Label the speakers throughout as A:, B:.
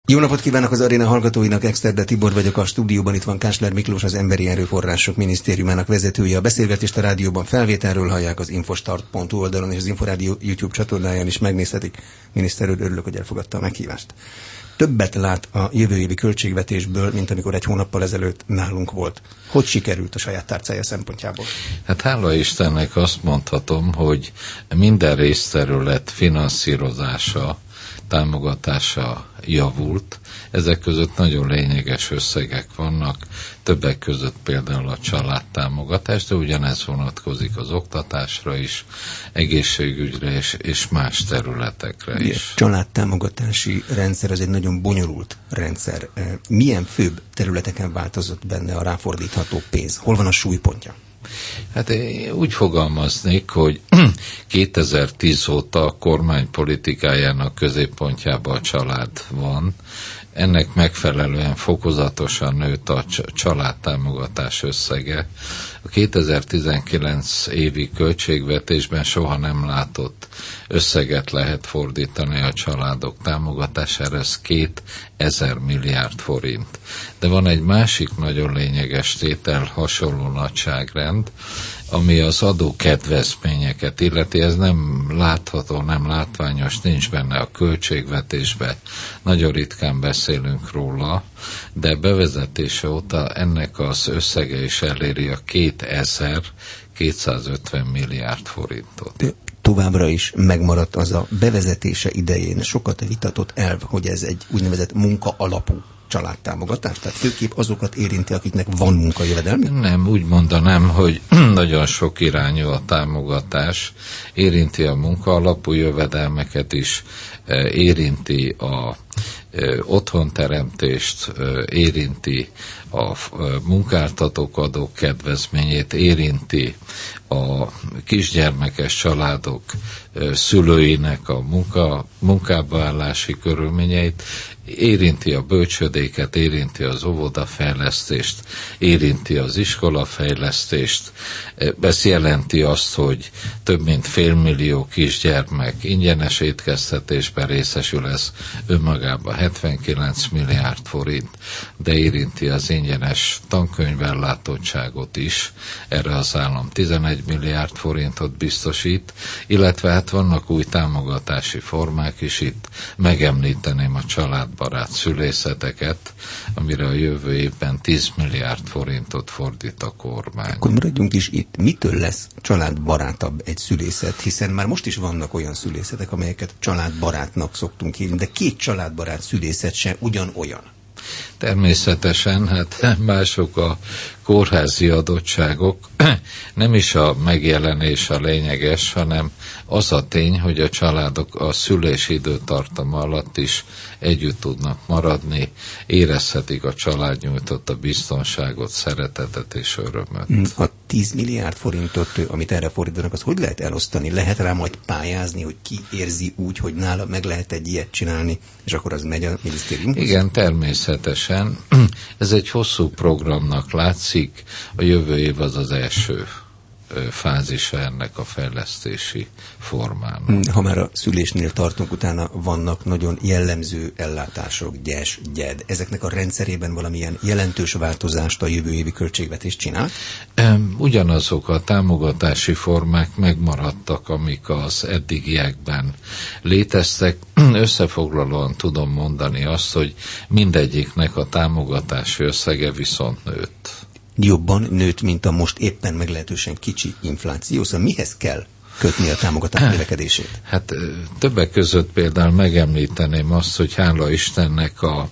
A: Jó napot kívánok az aréna hallgatóinak, Exterde Tibor vagyok a stúdióban, itt van Kásler Miklós, az Emberi Erőforrások Minisztériumának vezetője. A beszélgetést a rádióban felvételről hallják, az infostart.hu oldalon és az Inforádió YouTube csatornáján is megnézhetik. Miniszter úr, örülök, hogy elfogadta a meghívást. Többet lát a jövő évi költségvetésből, mint amikor egy hónappal ezelőtt nálunk volt. Hogy sikerült a saját tárcája szempontjából?
B: Hát hála Istennek azt mondhatom, hogy minden részterület finanszírozása, támogatása javult. Ezek között nagyon lényeges összegek vannak, többek között például a családtámogatás, de ugyanez vonatkozik az oktatásra is, egészségügyre és más területekre is.
A: A családtámogatási rendszer az egy nagyon bonyolult rendszer. Milyen főbb területeken változott benne a ráfordítható pénz? Hol van a súlypontja?
B: Hát én úgy fogalmaznék, hogy 2010 óta a kormány politikájának középpontjában a család van. Ennek megfelelően fokozatosan nőtt a családtámogatás összege. A 2019 évi költségvetésben soha nem látott összeget lehet fordítani a családok támogatására, ez 2000 milliárd forint. De van egy másik nagyon lényeges tétel, hasonló nagyságrend, ami az adókedvezményeket illeti, ez nem látható, nem látványos, nincs benne a költségvetésbe, nagyon ritkán beszélünk róla, de bevezetése óta ennek az összege is eléri a 2250 milliárd forintot.
A: Továbbra is megmaradt az a bevezetése idején sokat vitatott elv, hogy ez egy úgynevezett munka alapú családtámogatás? Tehát főképp azokat érinti, akiknek van munkajövedelmi?
B: Nem, úgy mondanám, hogy nagyon sok irányú a támogatás, érinti a munkaalapú jövedelmeket is, érinti a otthonteremtést, érinti a munkáltatók adókedvezményét, érinti a kisgyermekes családok szülőinek a munkába állási körülményeit, érinti a bölcsödéket, érinti az óvodafejlesztést, érinti az iskolafejlesztést. Ez jelenti azt, hogy több mint 500 000 kisgyermek ingyenes étkeztetésben részesül, ez önmagában 79 milliárd forint, de érinti az ingyenes tankönyvellátottságot is, erre az állam 11 milliárd forintot biztosít, illetve hát vannak új támogatási formák is, itt megemlíteném a családbarát szülészeteket, amire a jövő évben 10 milliárd forintot fordít a kormány.
A: Akkor maradjunk is itt. Mitől lesz családbarátabb egy szülészet? Hiszen már most is vannak olyan szülészetek, amelyeket családbarátnak szoktunk hívni, de két családbarát szülészet sem ugyanolyan.
B: Természetesen, hát mások a kórházi adottságok, nem is a megjelenés a lényeges, hanem az a tény, hogy a családok a szülési időtartama alatt is együtt tudnak maradni, érezhetik a család nyújtotta biztonságot, szeretetet és örömöt.
A: A 10 milliárd forintot, amit erre fordítanak, az hogy lehet elosztani? Lehet rá majd pályázni, hogy ki érzi úgy, hogy nála meg lehet egy ilyet csinálni, és akkor az megy a minisztériumhoz?
B: Igen, természetesen. Ez egy hosszú programnak látszik, a jövő év az az első fázisa ennek a fejlesztési formának.
A: Ha már a szülésnél tartunk, utána vannak nagyon jellemző ellátások, gyes, gyed. Ezeknek a rendszerében valamilyen jelentős változást a jövő évi költségvetés csinál?
B: Ugyanazok a támogatási formák megmaradtak, amik az eddigiekben léteztek. Összefoglalóan tudom mondani azt, hogy mindegyiknek a támogatási összege viszont nőtt.
A: Jobban nőtt, mint a most éppen meglehetősen kicsi infláció. Szóval mihez kell kötni a támogatás növekedését?
B: Hát többek között például megemlíteném azt, hogy hála Istennek a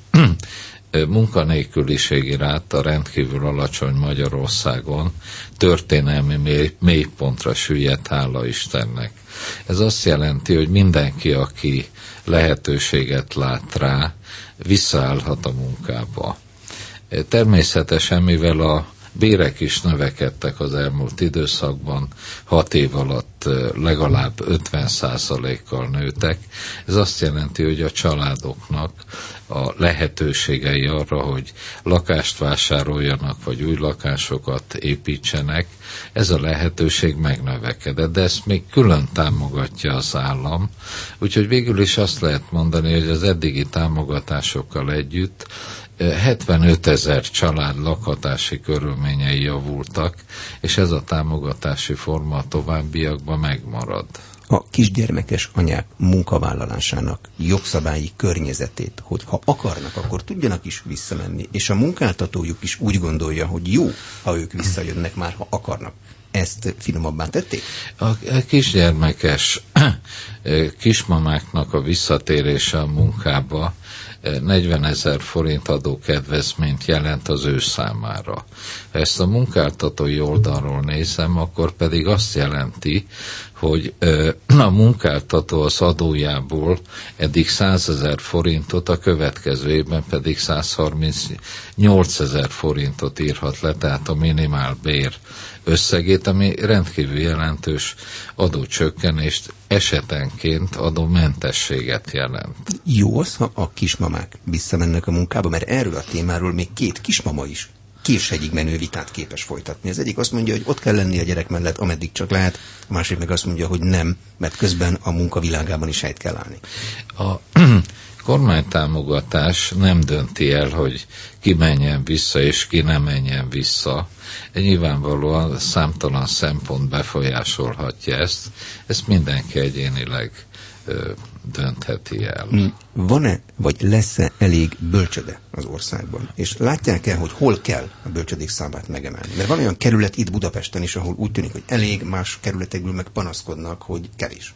B: munkanélküliségi ráta rendkívül alacsony Magyarországon, történelmi mélypontra süllyedt, hála Istennek. Ez azt jelenti, hogy mindenki, aki lehetőséget lát rá, visszaállhat a munkába. Természetesen, mivel a bérek is növekedtek az elmúlt időszakban, 6 év alatt legalább 50%-kal nőtek. Ez azt jelenti, hogy a családoknak a lehetőségei arra, hogy lakást vásároljanak, vagy új lakásokat építsenek, ez a lehetőség megnövekedett, de ezt még külön támogatja az állam. Úgyhogy végül is azt lehet mondani, hogy az eddigi támogatásokkal együtt 75 000 család lakhatási körülményei javultak, és ez a támogatási forma a továbbiakban megmarad.
A: A kisgyermekes anyák munkavállalásának jogszabályi környezetét, hogy ha akarnak, akkor tudjanak is visszamenni, és a munkáltatójuk is úgy gondolja, hogy jó, ha ők visszajönnek már, ha akarnak. Ezt finomabbá tették?
B: A kisgyermekes kismamáknak a visszatérése a munkába 40 000 forint adókedvezményt jelent az ő számára. Ha ezt a munkáltatói oldalról nézem, akkor pedig azt jelenti, hogy a munkáltató az adójából eddig 100 000 forintot, a következő évben pedig 138 000 forintot írhat le, tehát a minimálbér összegét, ami rendkívül jelentős adócsökkenést, esetenként adómentességet jelent.
A: Jó az, ha a kismamák visszamennek a munkába, mert erről a témáról még 2 kismama is késhegyig menő vitát képes folytatni. Az egyik azt mondja, hogy ott kell lenni a gyerek mellett, ameddig csak lehet, a másik meg azt mondja, hogy nem, mert közben a munkavilágában is helyt kell állni.
B: A kormánytámogatás nem dönti el, hogy ki menjen vissza, és ki nem menjen vissza. Nyilvánvalóan számtalan szempont befolyásolhatja ezt mindenki egyénileg döntheti el.
A: Van-e, vagy lesz-e elég bölcsöde az országban? És látják-e, hogy hol kell a bölcsödék számát megemelni? Mert van olyan kerület itt Budapesten is, ahol úgy tűnik, hogy elég, más kerületekből meg panaszkodnak, hogy kevés.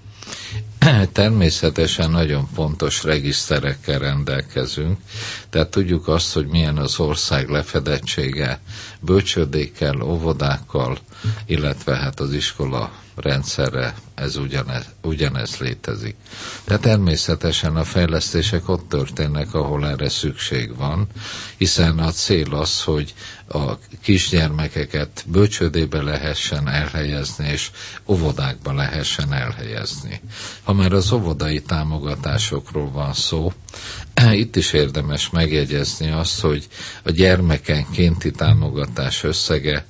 B: Természetesen nagyon pontos regiszterekkel rendelkezünk, tehát tudjuk azt, hogy milyen az ország lefedettsége bölcsődékkel, óvodákkal, illetve hát az iskola rendszerre ez ugyanez létezik. De természetesen a fejlesztések ott történnek, ahol erre szükség van, hiszen a cél az, hogy a kisgyermekeket bölcsődébe lehessen elhelyezni, és óvodákba lehessen elhelyezni. Ha már az óvodai támogatásokról van szó, itt is érdemes megjegyezni azt, hogy a gyermekenkénti támogatás összege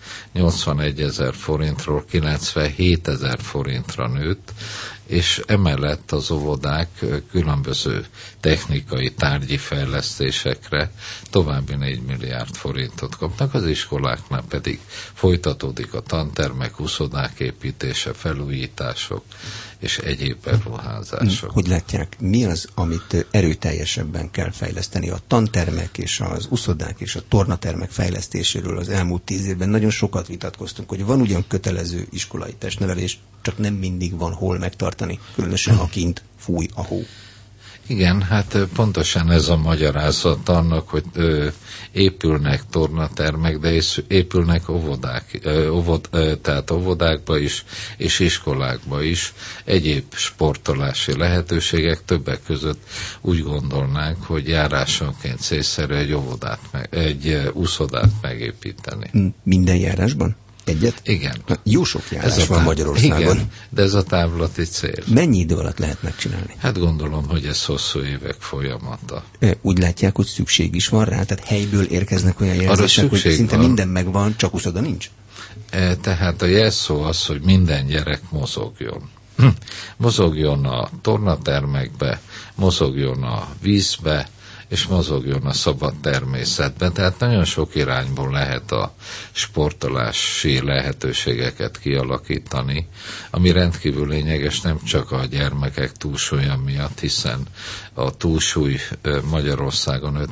B: 81 000 forintról 97 000 forintra nőtt, és emellett az óvodák különböző technikai tárgyi fejlesztésekre további 4 milliárd forintot kapnak, az iskoláknál pedig folytatódik a tantermek, úszodák építése, felújítások és egyéb beruházások.
A: Hogy látják, mi az, amit erőteljesebben kell fejleszteni? A tantermek és az úszodák és a tornatermek fejlesztéséről az elmúlt 10 évben nagyon sokat vitatkoztunk, hogy van ugyan kötelező iskolai testnevelés, csak nem mindig van hol megtartani, különösen ha kint fúj a hó.
B: Igen, hát pontosan ez a magyarázat annak, hogy épülnek tornatermek, de épülnek óvodák, tehát óvodákba is, és iskolákba is egyéb sportolási lehetőségek, többek között úgy gondolnánk, hogy járásonként célszerű egy úszodát megépíteni.
A: Minden járásban? Egyet?
B: Igen.
A: Jó sok járás van Magyarországon.
B: Igen, de ez a távlati cél.
A: Mennyi idő alatt lehet megcsinálni?
B: Hát gondolom, hogy ez hosszú évek folyamata.
A: Úgy látják, hogy szükség is van rá? Tehát helyből érkeznek olyan jelzések, hogy szinte van. Minden megvan, csak úszoda nincs?
B: Tehát a jelszó az, hogy minden gyerek mozogjon. Mozogjon a tornatermekbe, mozogjon a vízbe, és mozogjon a szabad természetben. Tehát nagyon sok irányból lehet a sportolási lehetőségeket kialakítani, ami rendkívül lényeges nem csak a gyermekek túlsúlya miatt, hiszen a túlsúly Magyarországon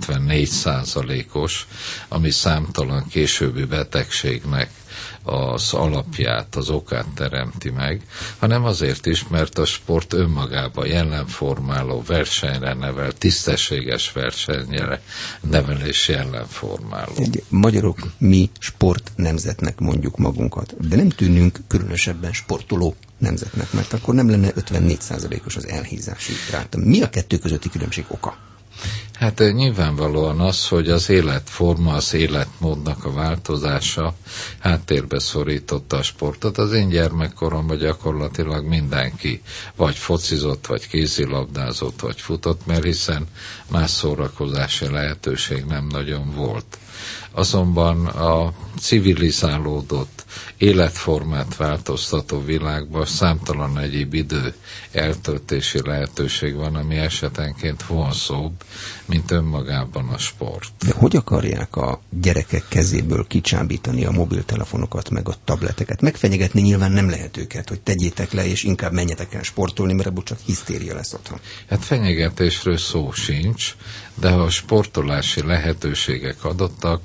B: 54%-os, ami számtalan későbbi betegségnek az alapját, az okát teremti meg, hanem azért is, mert a sport önmagában jelenformáló, versenyre nevel, tisztességes versenyre nevelés jelenformáló.
A: Magyarok, mi sport nemzetnek mondjuk magunkat, de nem tűnünk különösebben sportoló nemzetnek, mert akkor nem lenne 54%-os az elhízási ráta. Mi a kettő közötti különbség oka?
B: Hát nyilvánvalóan az, hogy az életforma, az életmódnak a változása háttérbe szorította a sportot. Az én gyermekkoromban gyakorlatilag mindenki vagy focizott, vagy kézilabdázott, vagy futott, mert hiszen más szórakozási lehetőség nem nagyon volt. Azonban a civilizálódott, életformát változtató világban számtalan egyéb idő eltöltési lehetőség van, ami esetenként vonzóbb, mint önmagában a sport.
A: De hogy akarják a gyerekek kezéből kicsábítani a mobiltelefonokat, meg a tableteket? Megfenyegetni nyilván nem lehet őket, hogy tegyétek le, és inkább menjetek el sportolni, mert ebből csak hisztéria lesz otthon.
B: Hát fenyegetésről szó sincs, de ha a sportolási lehetőségek adottak,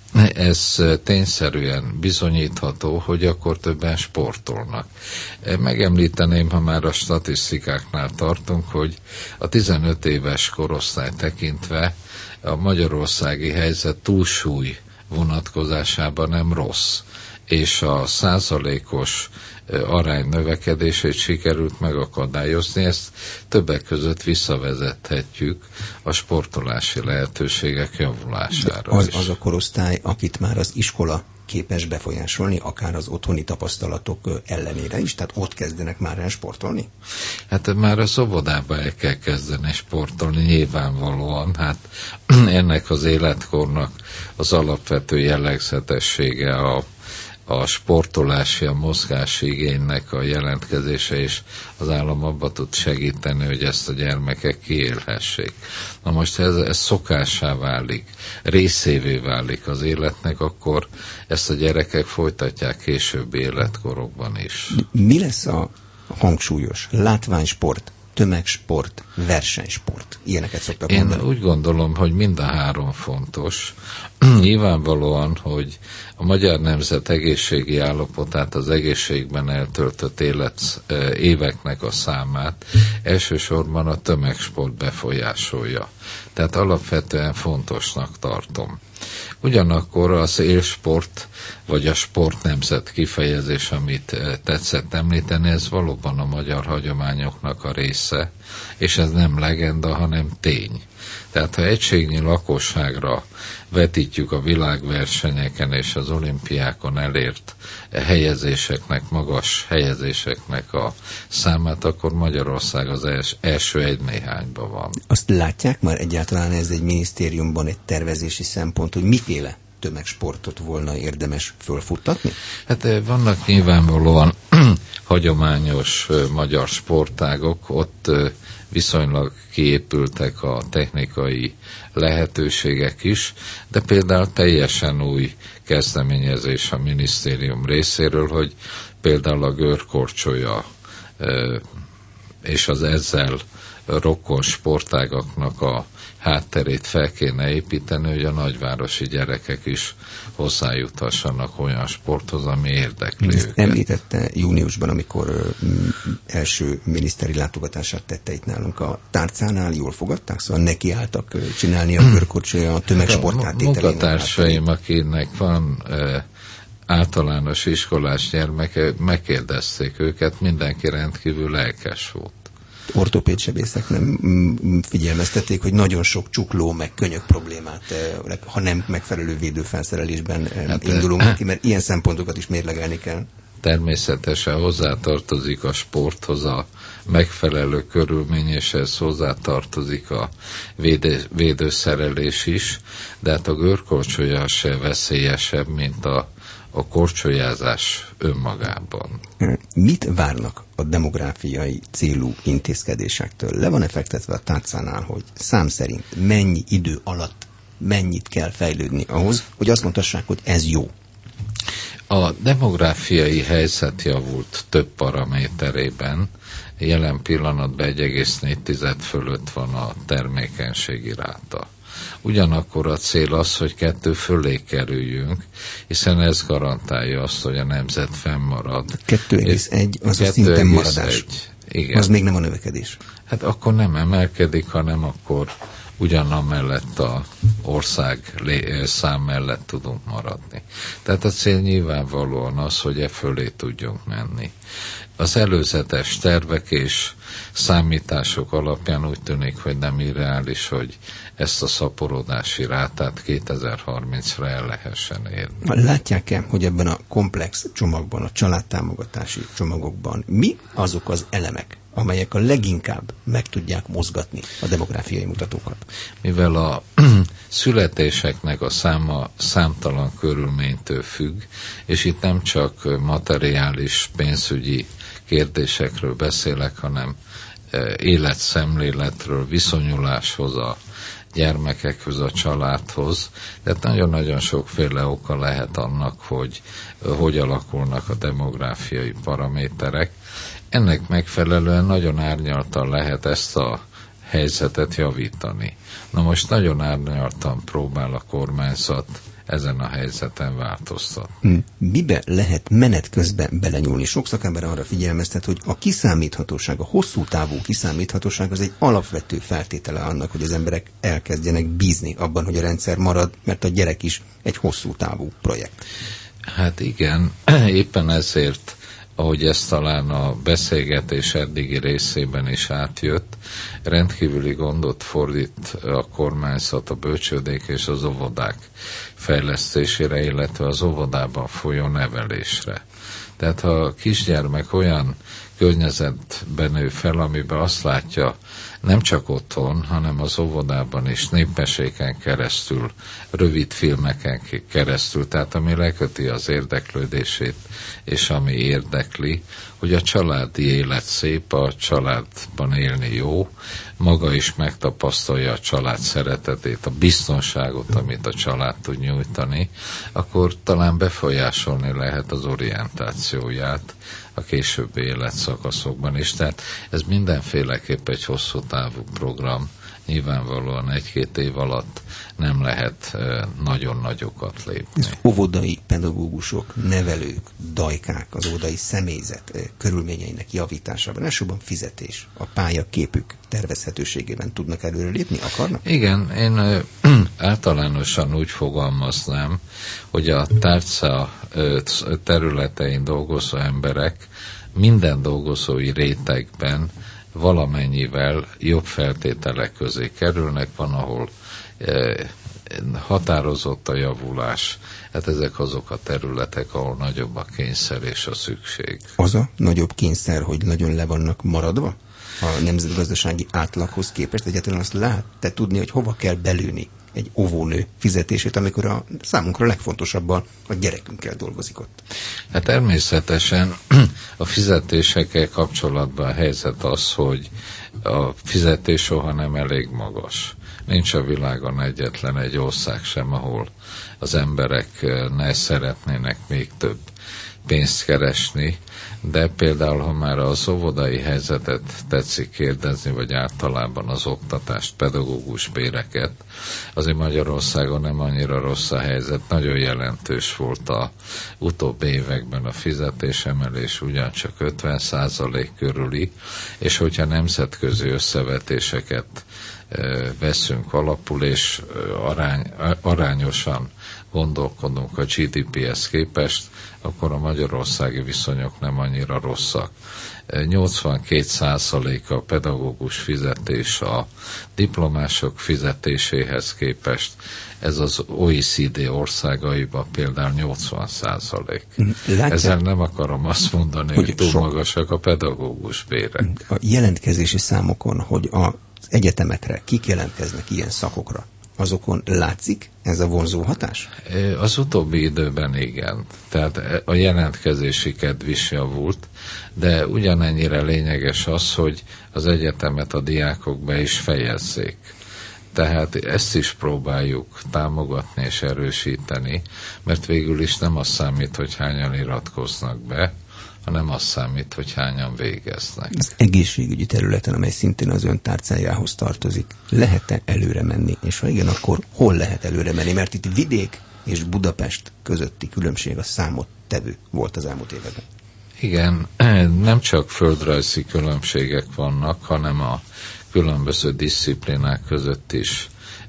B: ez tényszerűen bizonyítható, hogy akkor többen sportolnak. Megemlíteném, ha már a statisztikáknál tartunk, hogy a 15 éves korosztály tekintve a magyarországi helyzet túlsúly vonatkozásában nem rossz, és a százalékos arány növekedését sikerült megakadályozni, ezt többek között visszavezethetjük a sportolási lehetőségek javulására.
A: Az a korosztály, akit már az iskola képes befolyásolni, akár az otthoni tapasztalatok ellenére is, tehát ott kezdenek már el sportolni?
B: Hát már az óvodában el kell kezdeni sportolni, nyilvánvalóan. Hát ennek az életkornak az alapvető jellegzetessége a sportolási, a mozgási igénynek a jelentkezése, és az állam abba tud segíteni, hogy ezt a gyermekek kiélhessék. Na most, ha ez szokássá válik, részévé válik az életnek, akkor ezt a gyerekek folytatják későbbi életkorokban is.
A: Mi lesz a hangsúlyos látványsport, tömegsport, versenysport? Ilyeneket szoktak mondani.
B: Én úgy gondolom, hogy mind a három fontos. Nyilvánvalóan, hogy a magyar nemzet egészségi állapotát, az egészségben eltöltött éveknek a számát elsősorban a tömegsport befolyásolja. Tehát alapvetően fontosnak tartom. Ugyanakkor az élsport, vagy a sportnemzet kifejezés, amit tetszett említeni, ez valóban a magyar hagyományoknak a része, és ez nem legenda, hanem tény. Tehát ha egységnyi lakosságra vetítjük a világversenyeken és az olimpiákon elért helyezéseknek, magas helyezéseknek a számát, akkor Magyarország az első egy-néhányban van.
A: Azt látják már egyáltalán, ez egy minisztériumban egy tervezési szempont, hogy miféle tömegsportot volna érdemes fölfuttatni?
B: Hát vannak nyilvánvalóan hagyományos magyar sportágok, ott viszonylag kiépültek a technikai lehetőségek is, de például teljesen új kezdeményezés a minisztérium részéről, hogy például a görkorcsolya és az ezzel rokon sportágaknak a hátterét fel kéne építeni, hogy a nagyvárosi gyerekek is hozzájuthassanak olyan sporthoz, ami érdekli őket.
A: Említette júniusban, amikor első miniszteri látogatását tette itt nálunk a tárcánál, jól fogadták? Szóval nekiálltak csinálni a körkorcsolya a tömegsport áttételének.
B: Munkatársaim, akinek van általános iskolás gyermeke, megkérdezték őket, mindenki rendkívül lelkes volt.
A: Ortopédsebészek nem figyelmeztették, hogy nagyon sok csukló meg könyök problémát, ha nem megfelelő védőfelszerelésben indulunk ki, mert ilyen szempontokat is mérlegelni kell.
B: Természetesen hozzátartozik a sporthoz a megfelelő körülmény, és ez hozzátartozik a védőszerelés is, de hát a görkorcsolya se veszélyesebb, mint a korcsolyázás önmagában.
A: Mit várnak a demográfiai célú intézkedésektől? Le van-e fektetve a tárcánál, hogy szám szerint mennyi idő alatt mennyit kell fejlődni ahhoz, hogy azt mondhassák, hogy ez jó?
B: A demográfiai helyzet javult több paraméterében. Jelen pillanatban 1,4 fölött van a termékenységi ráta. Ugyanakkor a cél az, hogy 2 fölé kerüljünk, hiszen ez garantálja azt, hogy a nemzet fennmarad.
A: 2,1 az a szinten maradás.
B: Igen.
A: Az még nem a növekedés.
B: Hát akkor nem emelkedik, hanem akkor ugyanamellett a ország szám mellett tudunk maradni. Tehát a cél nyilvánvalóan az, hogy e fölé tudjunk menni. Az előzetes tervek és számítások alapján úgy tűnik, hogy nem irreális, hogy ezt a szaporodási rátát 2030-ra el lehessen érni.
A: Látják-e, hogy ebben a komplex csomagban, a családtámogatási csomagokban mi azok az elemek, amelyek a leginkább meg tudják mozgatni a demográfiai mutatókat?
B: Mivel a születéseknek a száma számtalan körülménytől függ, és itt nem csak materiális, pénzügyi kérdésekről beszélek, hanem életszemléletről, viszonyuláshoz, a gyermekekhez, a családhoz. Tehát nagyon-nagyon sokféle oka lehet annak, hogy alakulnak a demográfiai paraméterek. Ennek megfelelően nagyon árnyaltan lehet ezt a helyzetet javítani. Na most nagyon árnyaltan próbál a kormányzat ezen a helyzeten változtatni.
A: Mibe lehet menet közben belenyúlni? Sok szakember arra figyelmeztet, hogy a kiszámíthatóság, a hosszú távú kiszámíthatóság az egy alapvető feltétele annak, hogy az emberek elkezdjenek bízni abban, hogy a rendszer marad, mert a gyerek is egy hosszú távú projekt.
B: Hát igen, éppen ezért, ahogy ez talán a beszélgetés eddigi részében is átjött, rendkívüli gondot fordít a kormányzat a bölcsődék és az óvodák fejlesztésére, illetve az óvodában folyó nevelésre. Tehát ha a kisgyermek olyan környezetben nő fel, amiben azt látja, nem csak otthon, hanem az óvodában is, népmeséken keresztül, rövid filmeken keresztül, tehát ami leköti az érdeklődését, és ami érdekli, hogy a családi élet szép, a családban élni jó, maga is megtapasztalja a család szeretetét, a biztonságot, amit a család tud nyújtani, akkor talán befolyásolni lehet az orientációját a későbbi életszakaszokban is. Tehát ez mindenféleképp egy hosszú távú program, nyilvánvalóan 1-2 év alatt nem lehet nagyon nagyokat lépni.
A: Az óvodai pedagógusok, nevelők, dajkák, az óvodai személyzet körülményeinek javításában, elsősorban fizetés, a pályaképük tervezhetőségében tudnak előre lépni, akarnak?
B: Igen, én általánosan úgy fogalmaznám, hogy a tárca területein dolgozó emberek minden dolgozói rétegben valamennyivel jobb feltételek közé kerülnek, van, ahol határozott a javulás. Hát ezek azok a területek, ahol nagyobb a kényszer és a szükség.
A: Az a nagyobb kényszer, hogy nagyon le vannak maradva a nemzetgazdasági átlaghoz képest? Egyáltalán azt lehet tudni, hogy hova kell belőni egy óvónő fizetését, amikor a számunkra legfontosabban a gyerekünkkel dolgozik ott?
B: Hát természetesen a fizetésekkel kapcsolatban a helyzet az, hogy a fizetés soha nem elég magas. Nincs a világon egyetlen egy ország sem, ahol az emberek ne szeretnének még több pénzt keresni, de például, ha már az óvodai helyzetet tetszik kérdezni, vagy általában az oktatást, pedagógus béreket, azért Magyarországon nem annyira rossz a helyzet, nagyon jelentős volt az utóbbi években a fizetésemelés, ugyancsak 50% körüli, és hogyha nemzetközi összevetéseket veszünk alapul, és arányosan gondolkodunk a GDP-hez képest, akkor a magyarországi viszonyok nem annyira rosszak. 82% a pedagógus fizetés a diplomások fizetéséhez képest, ez az OECD országaiban például 80%. Ezzel nem akarom azt mondani, hogy túl magasak a pedagógus bérek.
A: A jelentkezési számokon, hogy az egyetemekre kik jelentkeznek ilyen szakokra, azokon látszik ez a vonzó hatás?
B: Az utóbbi időben igen. Tehát a jelentkezési kedv is javult, de ugyanennyire lényeges az, hogy az egyetemet a diákok be is fejezzék. Tehát ezt is próbáljuk támogatni és erősíteni, mert végül is nem az számít, hogy hányan iratkoznak be, hanem az számít, hogy hányan végeznek.
A: Az egészségügyi területen, amely szintén az ön tárcájához tartozik, lehet-e előre menni? És ha igen, akkor hol lehet előre menni? Mert itt vidék és Budapest közötti különbség a számottevő volt az elmúlt években.
B: Igen, nem csak földrajzi különbségek vannak, hanem a különböző disziplinák között is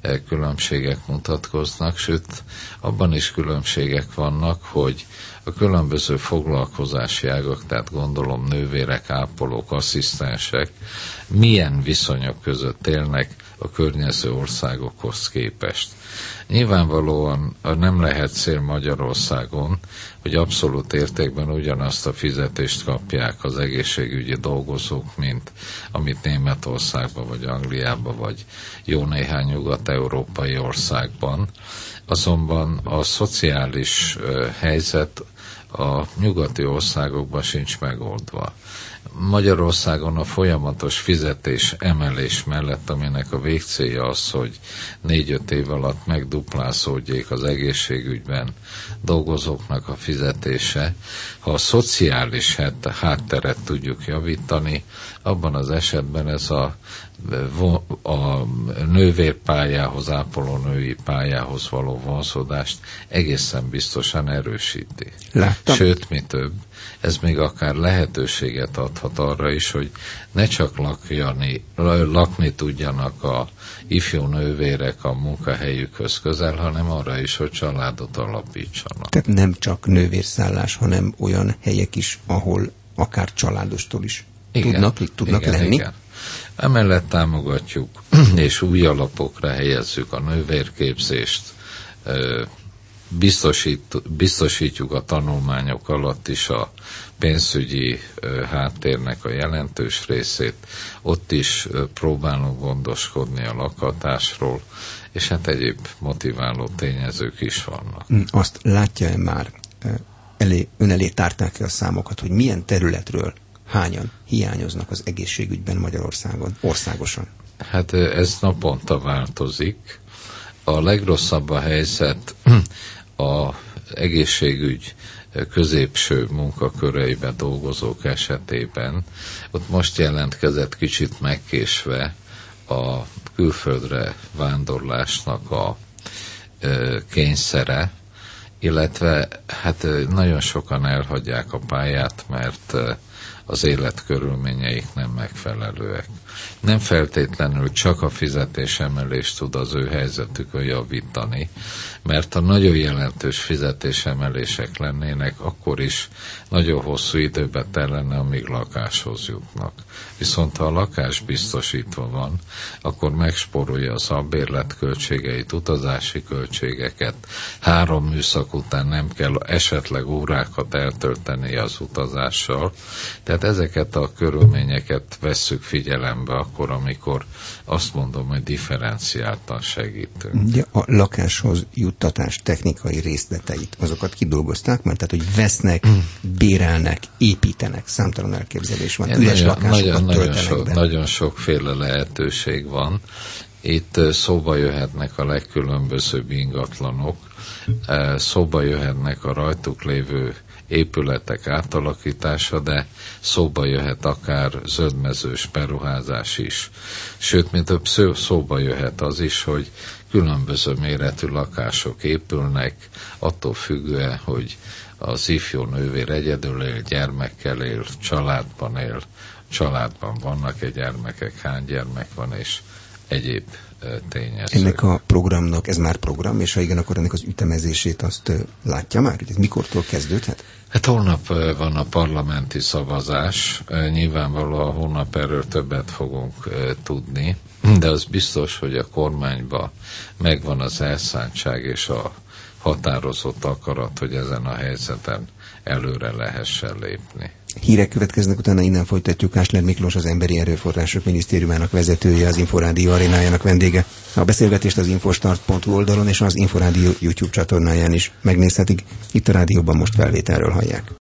B: különbségek mutatkoznak, sőt, abban is különbségek vannak, hogy a különböző foglalkozási ágak, tehát gondolom nővérek, ápolók, asszisztensek milyen viszonyok között élnek a környező országokhoz képest. Nyilvánvalóan nem lehet cél Magyarországon, hogy abszolút értékben ugyanazt a fizetést kapják az egészségügyi dolgozók, mint amit Németországban, vagy Angliában, vagy jó néhány nyugat-európai országban. Azonban a szociális helyzet a nyugati országokban sincs megoldva. Magyarországon a folyamatos fizetés emelés mellett, aminek a végcélja az, hogy 4-5 év alatt megduplázódjék az egészségügyben dolgozóknak a fizetése, ha a szociális hátteret tudjuk javítani, abban az esetben ez a nővérpályához, ápolónői pályához való vonzódást egészen biztosan erősíti.
A: Láttam.
B: Sőt, mi több, ez még akár lehetőséget adhat arra is, hogy ne csak lakni tudjanak a ifjú nővérek a munkahelyükhöz közel, hanem arra is, hogy családot alapítsanak.
A: Tehát nem csak nővérszállás, hanem olyan helyek is, ahol akár családostól is tudnak lenni. Igen.
B: Emellett támogatjuk és új alapokra helyezzük a nővérképzést, biztosítjuk a tanulmányok alatt is a pénzügyi háttérnek a jelentős részét, ott is próbálunk gondoskodni a lakhatásról, és hát egyéb motiváló tényezők is vannak.
A: Azt látja-e már, ön elé tárták-e a számokat, hogy milyen területről hányan hiányoznak az egészségügyben Magyarországon, országosan?
B: Hát ez naponta változik. A legrosszabb a helyzet az egészségügy középső munkaköreiben dolgozók esetében. Ott most jelentkezett kicsit megkésve a külföldre vándorlásnak a kényszere, illetve hát nagyon sokan elhagyják a pályát, mert az életkörülményeik nem megfelelőek. Nem feltétlenül csak a fizetésemelés tud az ő helyzetükön javítani, mert ha nagyon jelentős fizetésemelések lennének, akkor is nagyon hosszú időbe tellene, amíg lakáshoz jutnak. Viszont ha a lakás biztosítva van, akkor megspórolja az albérlet költségeit, utazási költségeket, 3 műszak után nem kell esetleg órákat eltölteni az utazással. Tehát ezeket a körülményeket vesszük figyelembe akkor, amikor azt mondom, hogy differenciáltan segítünk.
A: Ugye a lakáshoz juttatás technikai részleteit, azokat kidolgozták már? Tehát, hogy vesznek, bérelnek, építenek, számtalan elképzelés van. Üres lakásokat töltenek be.
B: Nagyon sokféle lehetőség van. Itt szóba jöhetnek a legkülönbözőbb ingatlanok, szóba jöhetnek a rajtuk lévő épületek átalakítása, de szóba jöhet akár zöldmezős beruházás is. Sőt, mint több szóba jöhet az is, hogy különböző méretű lakások épülnek, attól függően, hogy az ifjú nővér egyedül él, gyermekkel él, családban vannak-e gyermekek, hány gyermek van, és egyéb tényezők.
A: Ennek a programnak, ez már program, és ha igen, akkor ennek az ütemezését azt látja már, hogy ez mikortól kezdődhet?
B: Hát holnap van a parlamenti szavazás, nyilvánvalóan holnap erről többet fogunk tudni, de az biztos, hogy a kormányban megvan az elszántság és a határozott akarat, hogy ezen a helyzeten előre lehessen lépni.
A: Hírek következnek, utána innen folytatjuk. Kásler Miklós, az Emberi Erőforrások Minisztériumának vezetője, az Inforádió arénájának vendége. A beszélgetést az infostart.hu oldalon és az Inforádió YouTube csatornáján is megnézhetik. Itt a rádióban most felvételről hallják.